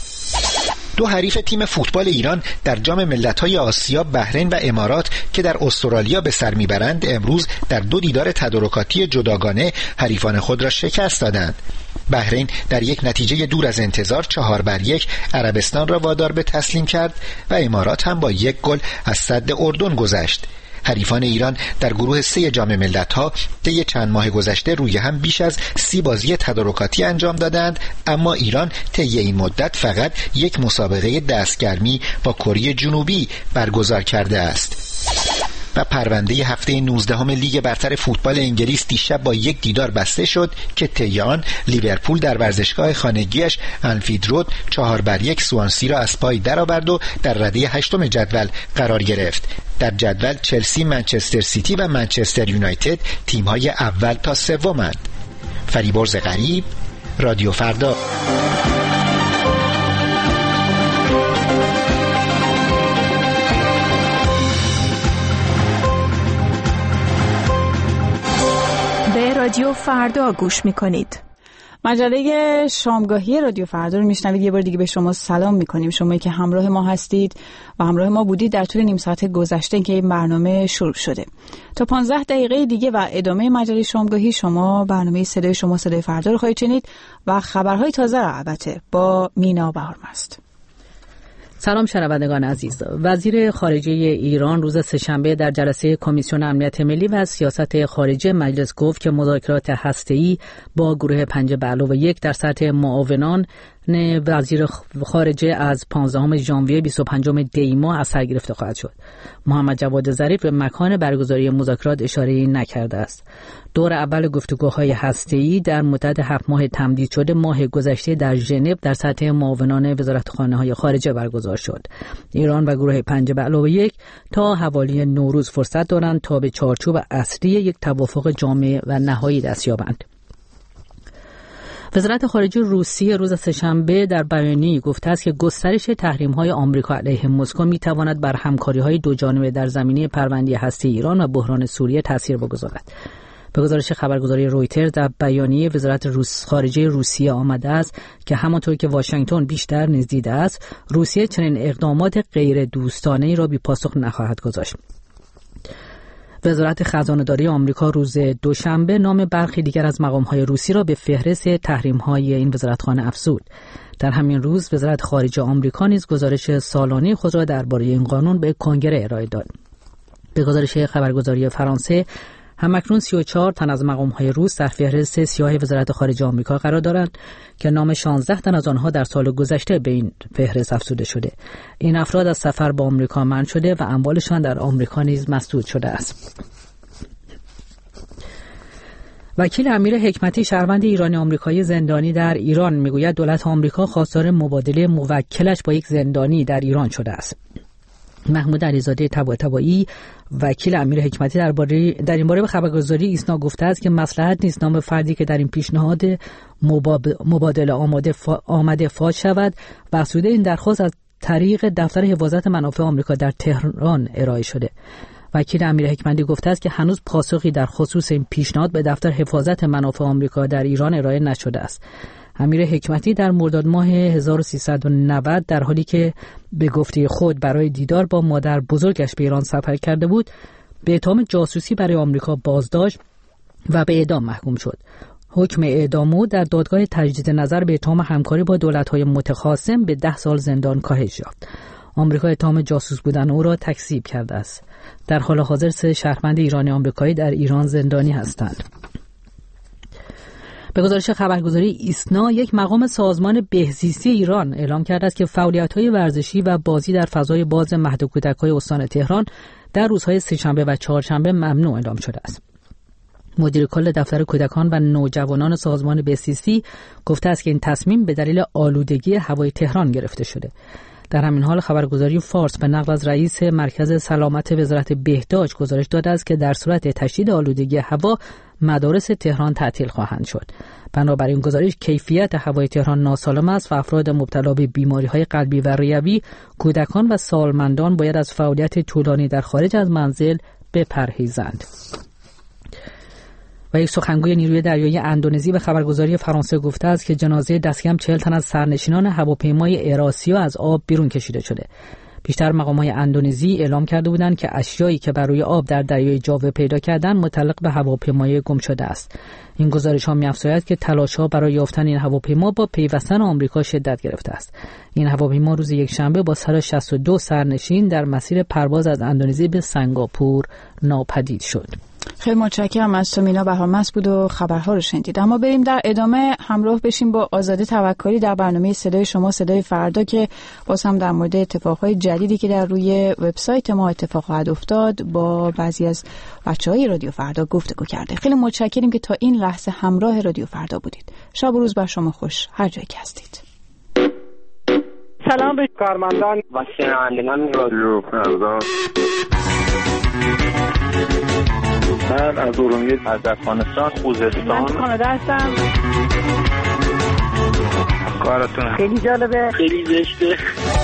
Speaker 16: 2 حریف تیم فوتبال ایران در جام ملت‌های آسیا، بحرین و امارات که در استرالیا به سر میبرند، امروز در 2 دیدار تدارکاتی جداگانه حریفان خود را شکست دادند. بحرین در یک نتیجه دور از انتظار 4-1 عربستان را وادار به تسلیم کرد و امارات هم با 1 گل از سد اردن گذشت. حریفان ایران در گروه 3 جام ملت‌ها طی چند ماه گذشته روی هم بیش از 30 بازی تدارکاتی انجام دادند، اما ایران طی این مدت فقط 1 مسابقه دستگرمی با کره جنوبی برگزار کرده است. و پرونده هفته 19 لیگ برتر فوتبال انگلیس دیشب با یک دیدار بسته شد که طی آن لیورپول در ورزشگاه خانگیش انفیلد رود 4-1 سوانسی را از پای درآورد و در رده 8 جدول قرار گرفت. در جدول چلسی، منچستر سیتی و منچستر یونایتد تیم‌های اول تا سومند. فریبرز غریب، رادیو فردا.
Speaker 11: به رادیو فردا گوش می‌کنید.
Speaker 1: مجله شامگاهی رادیو فردا رو میشنوید. یه بار دیگه به شما سلام میکنیم، شمایی که همراه ما هستید و همراه ما بودید در طول نیم ساعت گذشته که این برنامه شروع شده. تا 15 دقیقه دیگه و ادامه مجله شامگاهی شما برنامه صدای شما صدای فردا رو خواهید شنید و خبرهای تازه رو البته با مینا بهارمست.
Speaker 18: سلام شنوندگان عزیز. وزیر خارجه ایران روز سه‌شنبه در جلسه کمیسیون امنیت ملی و سیاست خارجه مجلس گفت که مذاکرات هسته‌ای با گروه 5+1 در سطح معاونان وزیر خارجه از 15 ژانویه 25 دی ماه از سر گرفته خواهد شد. محمد جواد ظریف به مکان برگزاری مذاکرات اشاره نکرده است. دور اول گفتگوهای هسته‌ای در مدت 7 ماه تمدید شده ماه گذشته در ژنو در سطح معاونان وزارتخانه‌های خارجه برگزار شد. ایران و گروه 5+1 تا حوالی نوروز فرصت دارند تا به چارچوب اصلی یک توافق جامع و نهایی دست یابند. وزارت خارجه روسیه روز سه‌شنبه در بیانیه‌ای گفته است که گسترش تحریم‌های آمریکا علیه مسکو می‌تواند بر همکاری‌های دوجانبه در زمینه پرونده هسته ایران و بحران سوریه تأثیر بگذارد. به گزارش خبرگزاری رویترز در بیانیه وزارت خارجه روسیه آمده است که همانطور که واشنگتن بیشتر نیز دیده است، روسیه چنین اقدامات غیر دوستانه‌ای را بی‌پاسخ نخواهد گذاشت. وزارت خزانه‌داری آمریکا روز دوشنبه نام برخی دیگر از مقام‌های روسی را به فهرست تحریم‌های این وزارتخانه افزود. در همین روز وزارت خارجه آمریکا نیز گزارش سالانه خود را درباره این قانون به کنگره ارائه داد. به گزارش خبرگزاری فرانسه همکنون 34 تن از مقام‌های روس در فهرست سیاه وزارت خارجه آمریکا قرار دارند که نام 16 تن از آنها در سال گذشته به این فهرست افزوده شده. این افراد از سفر به آمریکا منع شده و اموالشان در آمریکا نیز مسدود شده است. وکیل امیر حکمتی شهروند ایرانی آمریکایی زندانی در ایران میگوید دولت آمریکا خواستار مبادله موکلش با یک زندانی در ایران شده است. محمود علیزاده طباطبایی وکیل امیر حکمتی در این باره به خبرگزاری ایسنا گفته است که مصلحت نیست نام فردی که در این پیشنهاد مبادله آمده فاش شود و افزوده این درخواست از طریق دفتر حفاظت منافع آمریکا در تهران ارائه شده. وکیل امیر حکمتی گفته است که هنوز پاسخی در خصوص این پیشنهاد به دفتر حفاظت منافع آمریکا در ایران ارائه نشده است. امیر حکمتی در مرداد ماه 1390 در حالی که به گفته خود برای دیدار با مادر بزرگش به ایران سفر کرده بود، به اتهام جاسوسی برای آمریکا بازداشت و به اعدام محکوم شد. حکم اعدام او در دادگاه تجدید نظر به اتهام همکاری با دولت‌های متخاصم به 10 سال زندان کاهش یافت. آمریکا اتهام جاسوس بودن او را تکذیب کرده است. در حال حاضر 3 شهروند ایرانی آمریکایی در ایران زندانی هستند. به گزارش خبرگزاری ایسنا یک مقام سازمان بهزیستی ایران اعلام کرده است که فعالیت‌های ورزشی و بازی در فضای باز مهد کودک‌های استان تهران در روزهای سه‌شنبه و چهارشنبه ممنوع اعلام شده است. مدیر کل دفتر کودکان و نوجوانان سازمان بهزیستی گفته است که این تصمیم به دلیل آلودگی هوای تهران گرفته شده. در همین حال خبرگزاری فارس به نقل از رئیس مرکز سلامت وزارت بهداشت گزارش داده است که در صورت تشدید آلودگی هوا مدارس تهران تعطیل خواهند شد. بنابراین گزارش کیفیت هوای تهران ناسالم است و افراد مبتلا به بیماری‌های قلبی و ریوی، کودکان و سالمندان باید از فعالیت طولانی در خارج از منزل بپرهیزند. و یک سخنگوی نیروی دریایی اندونزی به خبرگزاری فرانسه گفته است که جنازه دستکم 40 تن از سرنشینان هواپیمای ایراسیا از آب بیرون کشیده شده. بیشتر مقامات اندونزی اعلام کرده بودند که اشیایی که بر روی آب در دریای جاوه پیدا کردن متعلق به هواپیمای گم شده است. این گزارش‌ها می‌افزاید که تلاش‌ها برای یافتن این هواپیما با پیوستن آمریکا شدت گرفته است. این هواپیما روز یکشنبه با 162 سرنشین در مسیر پرواز از اندونزی به سنگاپور ناپدید شد.
Speaker 1: خیلی متشکرم از تو. مینا بهارمست بود و خبرها رو شنیدید. اما بریم در ادامه همراه بشیم با آزاده توکلی در برنامه صدای شما صدای فردا که باز هم در مورد اتفاقهای جدیدی که در روی وبسایت ما اتفاق خواهد افتاد با بعضی از بچهای رادیو فردا گفتگو کرده. خیلی متشکریم که تا این لحظه همراه رادیو فردا بودید. شب و روز بر شما خوش هر جایی که هستید.
Speaker 19: سلام به کارمندان و شنوندگان رادیو فردا.
Speaker 20: من از ارومیه، از افغانستان، خوزستان.
Speaker 19: من کانادا هستم.
Speaker 20: کارتون
Speaker 19: خیلی جالبه،
Speaker 20: خیلی زشته.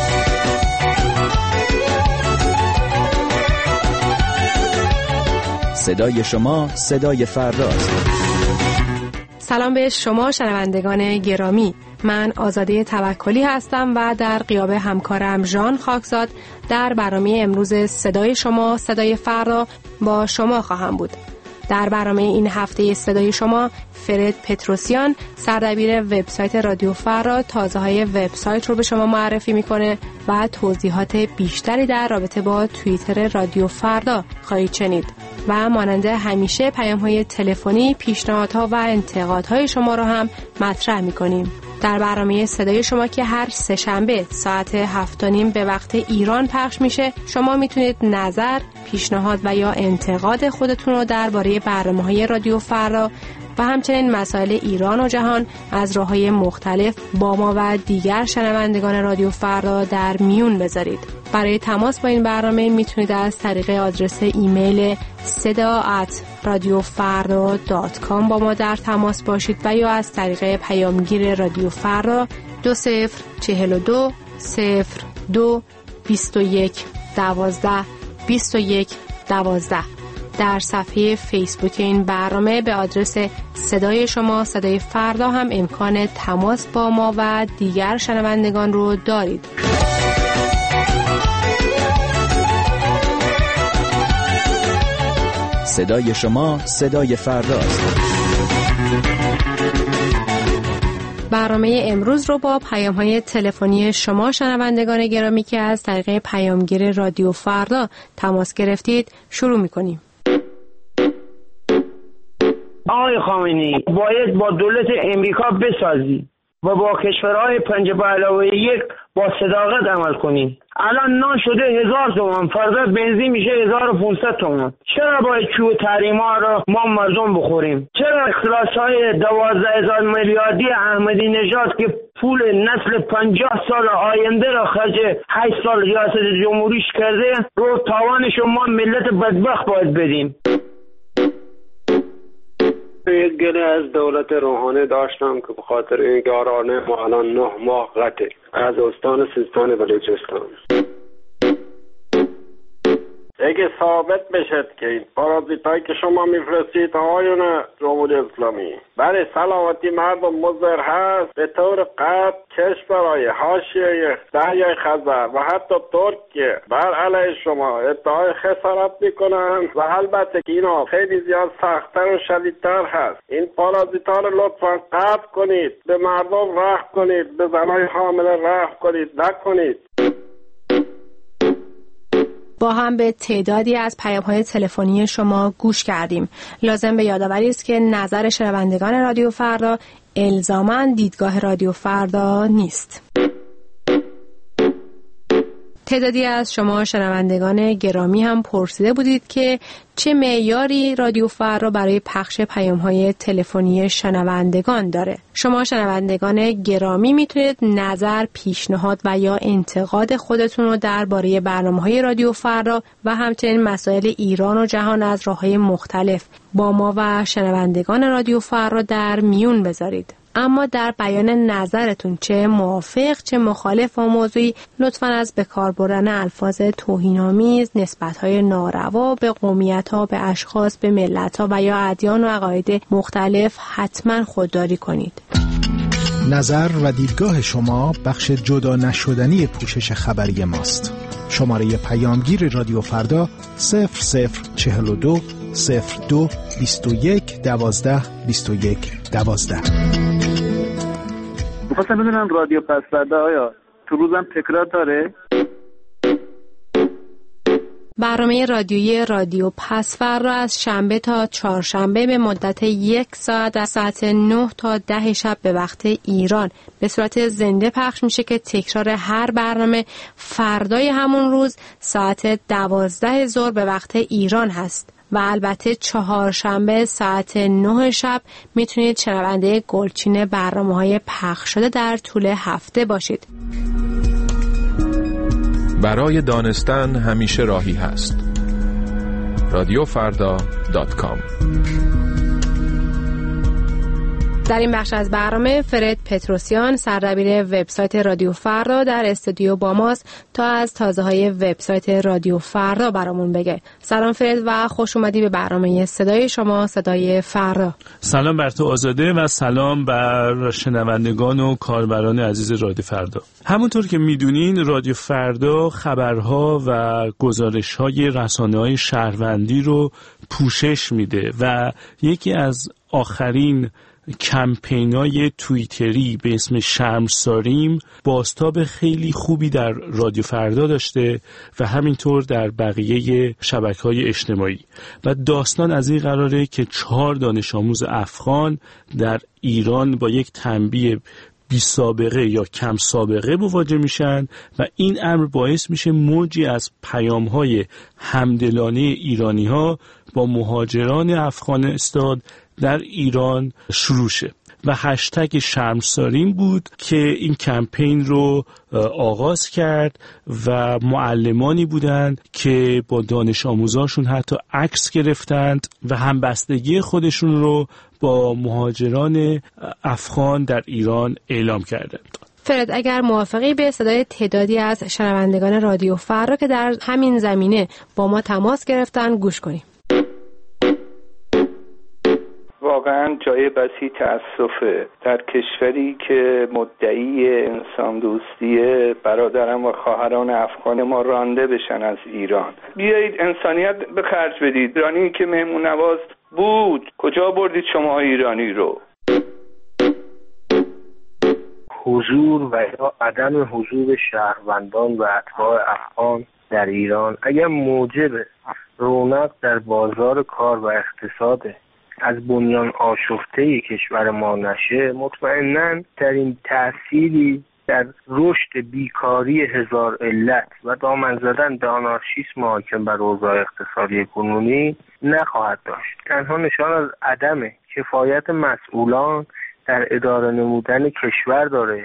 Speaker 21: صدای شما صدای فرداست.
Speaker 22: سلام به شما شنوندگان گرامی. من آزاده توکلی هستم و در غیاب همکارم ژان خاکزاد در برنامه امروز صدای شما صدای فردا با شما خواهم بود. در برنامه این هفته صدای شما فرد پتروسیان سردبیر وبسایت رادیو فردا تازه‌های وبسایت رو به شما معرفی میکنه و توضیحات بیشتری در رابطه با توییتر رادیو فردا خواهید شنید و مانند همیشه پیام‌های تلفنی، پیشنهادها و انتقادهای شما رو هم مطرح میکنیم. در برنامه صدای شما که هر سه‌شنبه ساعت 7:30 به وقت ایران پخش میشه، شما میتونید نظر، پیشنهاد و یا انتقاد خودتون رو درباره برنامه‌های رادیو فردا و همچنین مسائل ایران و جهان از راه‌های مختلف با ما و دیگر شنوندگان رادیو فردا در میون بذارید. برای تماس با این برنامه میتونید از طریق آدرس ایمیل seda@radiofarda.com با ما در تماس باشید و یا از طریق پیامگیر رادیو فردا 2042 02 21 12 21 12. در صفحه فیسبوک این برنامه به آدرس صدای شما صدای فردا هم امکان تماس با ما و دیگر شنوندگان رو دارید.
Speaker 21: صدای شما صدای فرداست.
Speaker 22: برنامه امروز رو با پیام‌های تلفنی شما شنوندگان گرامی که از طریق پیامگیر رادیو فردا تماس گرفتید شروع می‌کنیم.
Speaker 19: آقای خامنه‌ای باید با دولت امریکا بسازی و با کشورهای 5+1 با صداقت عمل کنی. الان نان شده 1000 تومان، فردا بنزین میشه 1500 تومان. چرا باید چوب تحریما رو ما مردم بخوریم؟ چرا اخلاص‌های 12000 میلیاردی احمدی نژاد که پول نسل 50 سال آینده را خرج 8 سال ریاست جمهوریش کرده رو تاوانش ما ملت بدبخت باید بدیم؟
Speaker 23: یک گله از دولت روحانی داشتم که به خاطر این یارانه ما الان 9 ماه قطع از استان سیستان بلوچستان. اگه ثابت بشد که این پارازیتایی که شما میفرستید آقایون جمهوری اسلامی برای سلامتی مردم مضر هست، به طور قطع کشورهای حاشیه دریای خزر و حتی ترکیه بر علیه شما ادعای خسارت میکنن و البته که اینا خیلی زیاد سخت‌تر و شدیدتر هست. این پارازیتا رو لطفا قطع کنید، به مردم رحم کنید، به زنای حامله رحم کنید، نکنید.
Speaker 22: با هم به تعدادی از پیام‌های تلفنی شما گوش کردیم. لازم به یادآوری است که نظر شنوندگان رادیو فردا الزاماً دیدگاه رادیو فردا نیست. تعدادی از شما شنوندگان گرامی هم پرسیده بودید که چه معیاری رادیو فردا برای پخش پیام‌های تلفنی شنوندگان داره. شما شنوندگان گرامی میتونید نظر، پیشنهاد و یا انتقاد خودتون رو درباره برنامه‌های رادیو فردا و همچنین مسائل ایران و جهان از راه‌های مختلف با ما و شنوندگان رادیو فردا در میون بذارید. اما در بیان نظرتون چه موافق چه مخالف با موضوعی لطفاً از به کار بردن الفاظ توهین‌آمیز، نسبت‌های ناروا به قومیت‌ها، به اشخاص، به ملت‌ها و یا ادیان و عقاید مختلف حتماً خودداری کنید.
Speaker 24: نظر و دیدگاه شما بخش جدا نشدنی پوشش خبری ماست. شماره پیامگیر رادیو فردا 0042 02 21 12 21 12.
Speaker 20: می‌خواستم بدونم رادیو پس فردا آیا تو روزم تکرار داره؟
Speaker 22: برنامه رادیویی رادیو پس‌فردا از شنبه تا چهارشنبه به مدت 1 ساعت از ساعت 9 تا 10 شب به وقت ایران به صورت زنده پخش میشه که تکرار هر برنامه فردای همون روز ساعت 12 ظهر به وقت ایران هست و البته چهارشنبه ساعت 9 شب میتونید شنونده گلچین برنامه‌های پخش شده در طول هفته باشید.
Speaker 2: برای دانستن همیشه راهی هست. radiofrda.com.
Speaker 22: در این بخش از برنامه فرد پتروسیان سردبیر وبسایت رادیو فردا در استودیو با ماست تا از تازه‌های وبسایت رادیو فردا برامون بگه. سلام فرد و خوش اومدی به برنامه صدای شما، صدای فردا.
Speaker 3: سلام بر تو آزاده و سلام بر شنوندگان و کاربران عزیز رادیو فردا. همونطور که میدونین رادیو فردا خبرها و گزارش‌های رسانه‌های شهروندی رو پوشش میده و یکی از آخرین کمپینای توییتری به اسم شرمساریم بازتاب خیلی خوبی در رادیو فردا داشته و همینطور در بقیه شبکه‌های اجتماعی و داستان از این قراره که 4 دانش آموز افغان در ایران با یک تنبیه بی سابقه یا کم سابقه مواجه میشن و این امر باعث میشه موجی از پیام‌های همدلانه ایرانی‌ها با مهاجران افغانستان در ایران شروع شه و هشتگ شرمساریم بود که این کمپین رو آغاز کرد و معلمانی بودند که با دانش آموزاشون حتی عکس گرفتند و همبستگی خودشون رو با مهاجران افغان در ایران اعلام کردند.
Speaker 22: فرد اگر موافقی به صدای تعدادی از شنوندگان رادیو فردا که در همین زمینه با ما تماس گرفتن گوش کنیم.
Speaker 20: واقعا جای بسی تأسفه در کشوری که مدعی انسان دوستیه برادران و خواهران افغان ما رانده بشن از ایران. بیایید انسانیت به خرج بدید. ایرانی که مهمون نواز بود کجا بردید شما ایرانی رو؟
Speaker 19: حضور و یا عدم حضور شهروندان و اتباع افغان در ایران اگر موجب رونق در بازار کار و اقتصاد از بنیان آشفته کشور ما نشه، مطمئناً در این تأثیری در رشد بیکاری هزار علت و دامن زدن به آنارشیسم حاکم بر اوضاع اقتصادی کنونی نخواهد داشت. تنها نشان از عدم کفایت مسئولان در اداره نمودن کشور داره.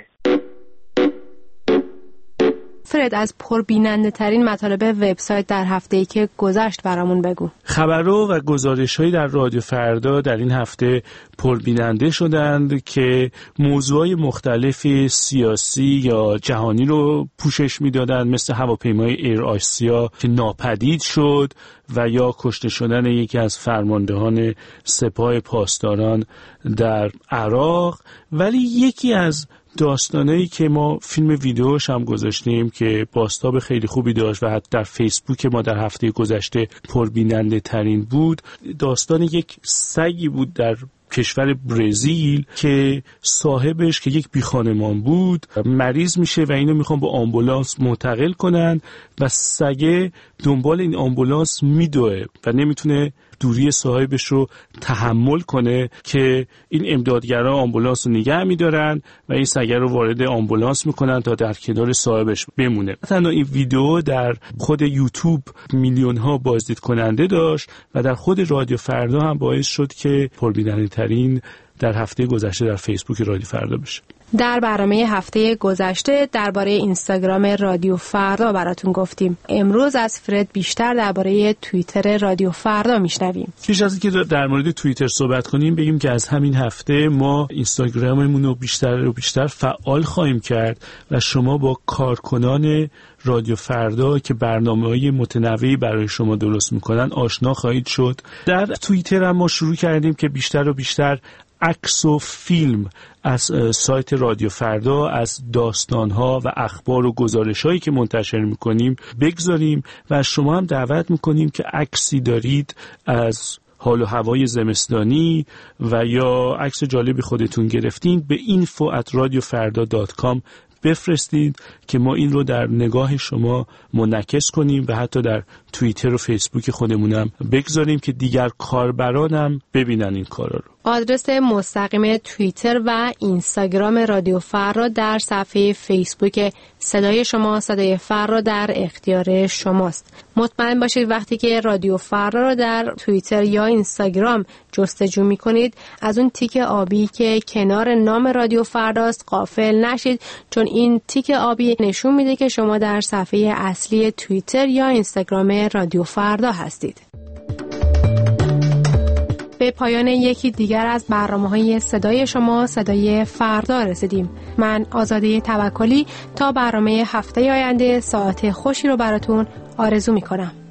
Speaker 22: فرد از پربیننده ترین مطالب وبسایت در هفته‌ای که گذشت برامون بگو.
Speaker 3: خبرها و گزارش‌هایی در رادیو فردا در این هفته پربیننده شدند که موضوعات مختلف سیاسی یا جهانی رو پوشش می‌دادند، مثل هواپیمای ایر آسیا که ناپدید شد و یا کشته شدن یکی از فرماندهان سپاه پاسداران در عراق. ولی یکی از داستانایی که ما فیلم ویدیوش هم گذاشتیم که بازتاب خیلی خوبی داشت و حتی در فیسبوک ما در هفته گذشته پربیننده ترین بود، داستان یک سگی بود در کشور برزیل که صاحبش که یک بیخانمان بود مریض میشه و اینو میخوان با آمبولانس منتقل کنن و سگه دنبال این آمبولانس میدوه و نمیتونه دوری صاحبش رو تحمل کنه که این امدادگران آمبولانس رو نگه میدارن و این سگه رو وارد آمبولانس میکنن تا در کنار صاحبش بمونه. تنها این ویدیو در خود یوتیوب میلیون ها بازدید کننده داشت و در خود رادیو فردا هم باعث شد که پربیننده ترین در هفته گذشته در فیسبوک رادیو فردا بشه.
Speaker 22: در برنامه هفته گذشته درباره اینستاگرام رادیو فردا براتون گفتیم. امروز از فرد بیشتر درباره توییتر رادیو فردا میشنویم.
Speaker 3: پیش از اینکه در مورد توییتر صحبت کنیم بگیم که از همین هفته ما اینستاگراممون رو بیشتر فعال خواهیم کرد و شما با کارکنان رادیو فردا که برنامه‌های متنوعی برای شما درست میکنن آشنا خواهید شد. در توییتر هم ما شروع کردیم که بیشتر و بیشتر عکس و فیلم از سایت رادیو فردا، از داستانها و اخبار و گزارش‌هایی که منتشر می‌کنیم بگذاریم و از شما هم دعوت می‌کنیم که عکسی دارید از حال و هوای زمستانی و یا عکس جالبی خودتون گرفتین به info@radiofarda.com بفرستید که ما این رو در نگاه شما منعکس کنیم و حتی در توییتر و فیسبوک خودمونم بگذاریم که دیگر کاربرانم ببینن این کارا رو.
Speaker 22: آدرس مستقیم توییتر و اینستاگرام رادیو فردا در صفحه فیسبوک صدای شما صدای فردا در اختیار شماست. مطمئن باشید وقتی که رادیو فردا رو در توییتر یا اینستاگرام جستجو می‌کنید از اون تیک آبی که کنار نام رادیو فرداست غافل نشید، چون این تیک آبی نشون میده که شما در صفحه اصلی توییتر یا اینستاگرام رادیو فردا هستید. به پایان یکی دیگر از برنامه‌های صدای شما صدای فردا رسیدیم. من آزاده توکلی تا برنامه هفته آینده ساعت خوشی رو براتون آرزو می‌کنم.